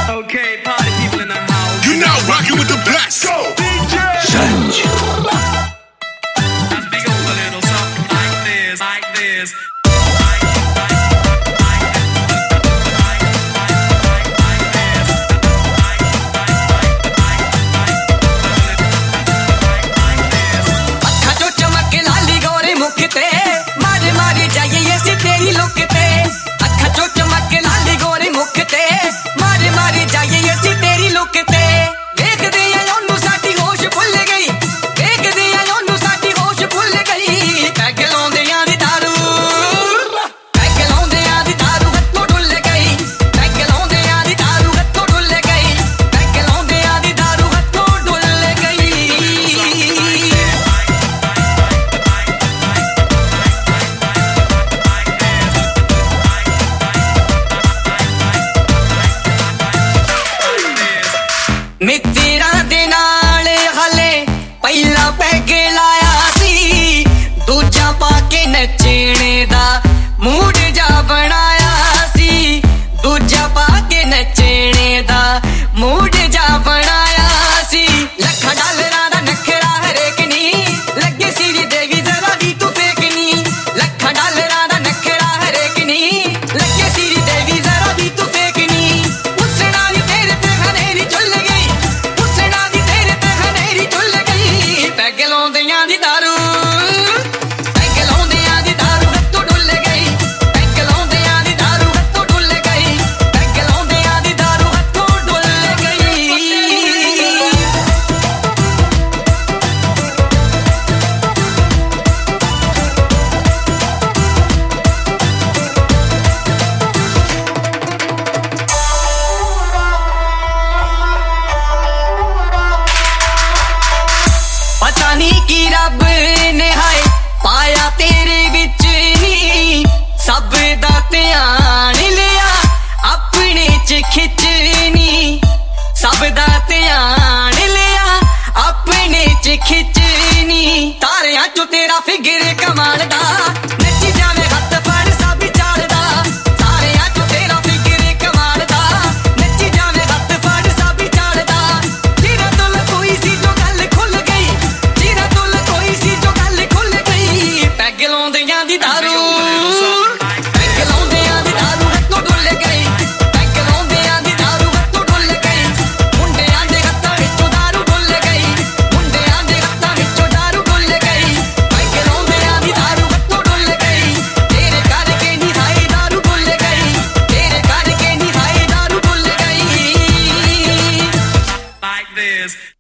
Okay, party people in the house. You now rocking with the best. Go, DJ. Sanju. Let's big up a little something like this, like this. ਮਿੱਤਰਾਂ ਦੇ ਨਾਲ ਹਲੇ ਪਹਿਲਾ peg ਲਾਇਆ ਸੀ ਦੂਜਾ ਪਾ ਕੇ ਨੱਚਣੇ ਦਾ mood ਜਾ ਬਣਾਇਆ ਸੀ ਦੂਜਾ ਪਾ ਕੇ ਨੱਚਣੇ ਦਾ ਮੂਡ ਜਾ ਬਣਾਇਆ ਸੀ ਲੱਖਾਂ ਡਾਲਰਾਂ ਦਾ ਨਖਰਾ ਹਰੇਕ ਨੀ ਲੱਗੇ ਸਿਰੀ ਦੇਵੀ ਜ਼ਰਾ ਵੀ ਤੂੰ ਫੇਕਨੀ ਲੱਖਾਂ ਡਾਲਰਾਂ ਦਾ ਨਖਰਾ ਹਰੇਕ ਨੀ ਲੱਗੇ ਸਿਰੀ ਦੇਵੀ ਜ਼ਰਾ ਵੀ ਤੂੰ ਫੇਕਨੀ ਉਸਣਾ ਵੀ ਤੇਰੇ ਤੇ ਹਨੇਰੀ ਚੁੱਲ ਗਈ ਉਸਣਾ ਵੀ ਤੇਰੇ ਤੇ ਹਨੇਰੀ ਚੁੱਲ ਗਈ ਪੈਗ ਲਾਉਂਦਿਆਂ ਦੀ ਦਾਰੂ ਪੈਗ ਲਾਉਂਦਿਆਂ ਦੀ ਦਾਰੂ ਹੱਥੋਂ ਡੁੱਲ ਗਈ ਪੈਗ ਲਾਉਂਦਿਆਂ ਦੀ ਦਾਰੂ ਹੱਥੋਂ ਡੁੱਲ ਗਈ ਪੈਗ ਲਾਉਂਦਿਆਂ ਦੀ ਦਾਰੂ ਹੱਥੋਂ ਡੁੱਲ ਗਈ ਪਤਾ ਨਹੀਂ ਕੀ ਰੱਬ ਨੇ ਹਾਏ ਪਾਇਆ ਤੇਰੇ ਵਿੱਚ ਨੀ ਸਭ ਦਾ ਧਿਆਨ ਲਿਆ ਆਪਣੇ ਚ ਖਿੱਚਣੀ ਸਭ ਦਾ ਧਿਆਨ ਲਿਆ ਆਪਣੇ ਚ ਖਿੱਚਣੀ ਤਾਰਿਆਂ ਚੋਂ ਤੇਰਾ ਫਿਗਰ ਕਮਾਲ ਦਾ ਨੱਚੀ ਜਾਵੇ ਹੱਥ ਫੜ ਸਭ ਚਾੜਦਾ ਤਾਰਿਆਂ ਚੋਂ ਤੇਰਾ ਫਿਗਰ ਕਮਾਲ ਦਾ ਨੱਚੀ ਜਾਵੇ ਹੱਥ ਫੜ ਸਭ ਚਾੜਦਾ ਤੇਰਾ ਦਿਲ ਕੋਈ ਸੀ ਜੋ ਗੱਲ ਖੁੱਲ ਗਈ ਤੇਰਾ ਦਿਲ ਕੋਈ ਸੀ ਜੋ ਗੱਲ ਖੁੱਲ ਗਈ ਪੈਗ ਲਾਉਂਦਿਆਂ ਦੀ ਦਾਰੂ ਪੈਗ ਲਾਉਂਦਿਆਂ ਦੀ ਦਾਰੂ ਹੱਥੋਂ ਡੁੱਲ ਗਈ ਪੈਗ ਲਾਉਂਦਿਆਂ ਦੀ ਦਾਰੂ ਹੱਥੋਂ ਡੁੱਲ ਗਈ ਮੁੰਡਿਆਂ ਦੇ ਹੱਥਾਂ ਵਿੱਚੋਂ ਦਾਰੂ ਡੁੱਲ ਗਈ ਮੁੰਡਿਆਂ ਦੇ ਹੱਥਾਂ ਵਿੱਚੋਂ ਦਾਰੂ ਡੁੱਲ ਗਈ ਪੈਗ ਲਾਉਂਦਿਆਂ ਦੀ ਦਾਰੂ ਹੱਥੋਂ ਡੁੱਲ ਗਈ ਤੇਰੇ ਕਰਕੇ ਨੀ ਹਾਏ ਦਾਰੂ ਡੁੱਲ ਗਈ ਤੇਰੇ ਕਰਕੇ ਨੀ ਹਾਏ ਦਾਰੂ ਡੁੱਲ ਗਈ Like this.